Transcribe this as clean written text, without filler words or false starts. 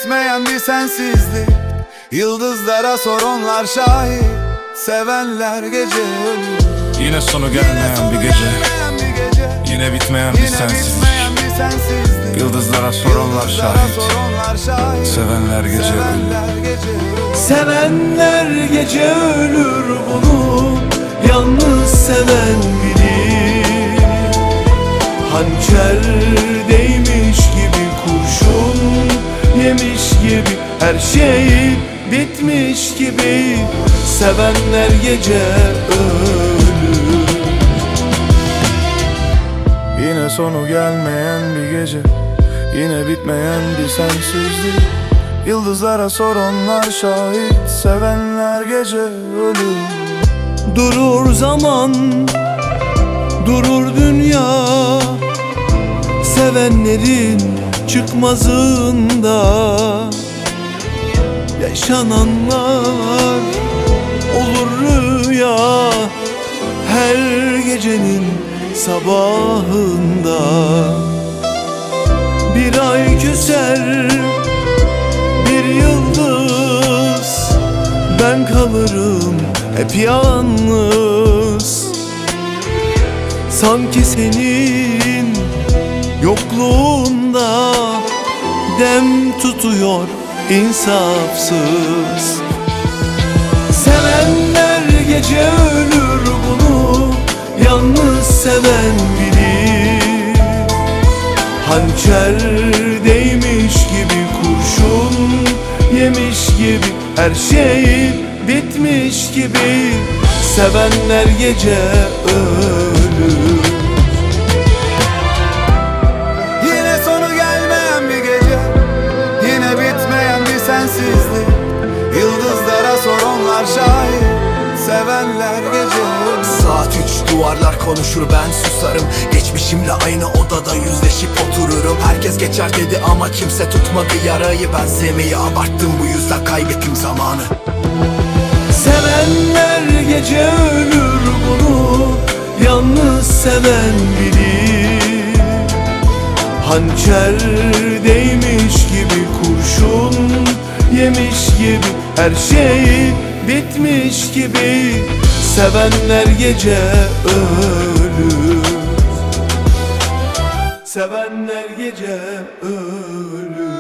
bitmeyen bir sensizlik. Yıldızlara sor, onlar şahit. Sevenler gece ölür. Yine sonu gelmeyen bir gece, yine bitmeyen bir sensizlik. Yıldızlara sor, onlar şahit. Sevenler gece ölür. Sevenler gece ölür, bunu yalnız seven bilir. Hançer değmiş gibi, kurşun yemiş gibi, her şey bitmiş gibi. Sevenler gece ölür. Yine sonu gelmeyen bir gece, yine bitmeyen bir sensizlik. Yıldızlara sor, onlar şahit. Sevenler gece ölür. Durur zaman, durur dünya, sevenlerin çıkmazında. Yaşananlar olur rüya, her gecenin sabahında. Bir ay küser, bir yıldız, ben kalırım hep yalnız. Sanki senin yokluğunda dem tutuyor insafsız. Sevenler gece ölür, bunu yalnız seven bilir. Hançer değmiş gibi, kurşun yemiş gibi, her şey bitmiş gibi. Sevenler gece ölür. Yine sonu gelmeyen bir gece, yine bitmeyen bir sensizlik. Yıldızlara sor, onlar şahit. Sevenler gece ölür. Saat 3, duvarlar konuşur, ben susarım. Geçmişimle aynı odada yüzleşip otururum. Herkes geçer dedi ama kimse tutmadı yarayı. Ben sevmeyi abarttım, bu yüzden kaybettim zamanı. Sevenler gece ölür, bunu yalnız seven bilir. Hançer değmiş gibi, kurşun yemiş gibi, her şey bitmiş gibi. Sevenler gece ölür. Sevenler gece ölür.